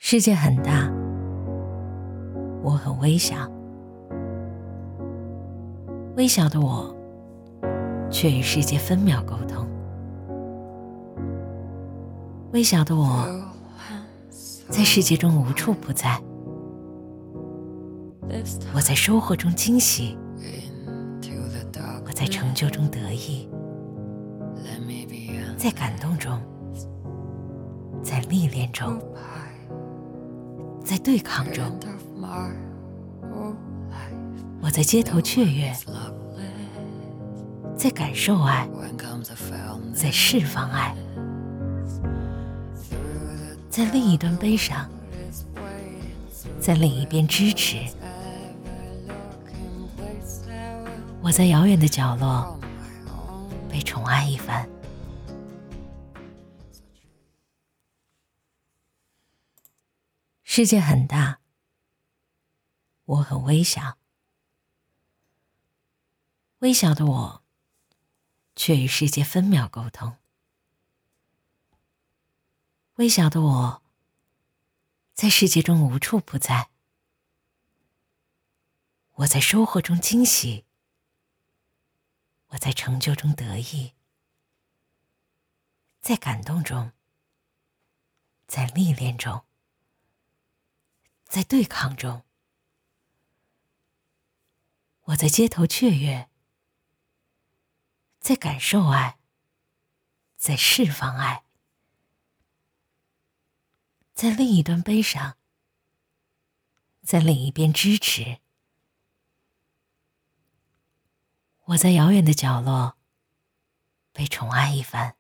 世界很大，我很微小，微小的我却与世界分秒沟通。微小的我在世界中无处不在，我在收获中惊喜，我在成就中得意，在感动中，在历练中，在对抗中，我在街头雀跃，在感受爱，在释放爱，在另一端悲伤，在另一边支持。我在遥远的角落被宠爱一番。世界很大，我很微小，微小的我却与世界分秒沟通。微小的我在世界中无处不在，我在收获中惊喜，我在成就中得意，在感动中，在历练中，在对抗中，我在街头雀跃，在感受爱，在释放爱，在另一端悲伤，在另一边支持。我在遥远的角落被宠爱一番。